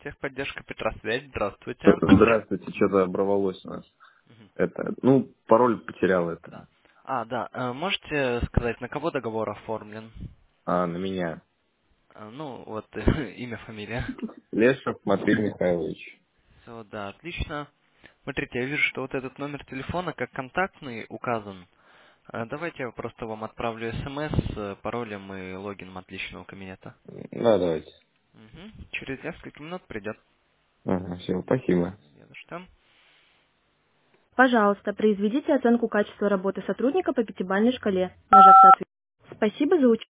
Техподдержка Петросвязь, здравствуйте. Здравствуйте, что-то оборвалось у нас. Мгм. Пароль потерял это. Да, можете сказать, на кого договор оформлен? На меня. Вот, имя, фамилия. Лешев Матвей Михайлович. Все, да, отлично. Смотрите, я вижу, что вот этот номер телефона как контактный указан. Давайте я просто вам отправлю смс с паролем и логином от личного кабинета. Да, давайте. Через несколько минут придет. Ага, все, спасибо. Не за что. Пожалуйста, произведите оценку качества работы сотрудника по пятибалльной шкале, нажав соответствие. Спасибо за участие.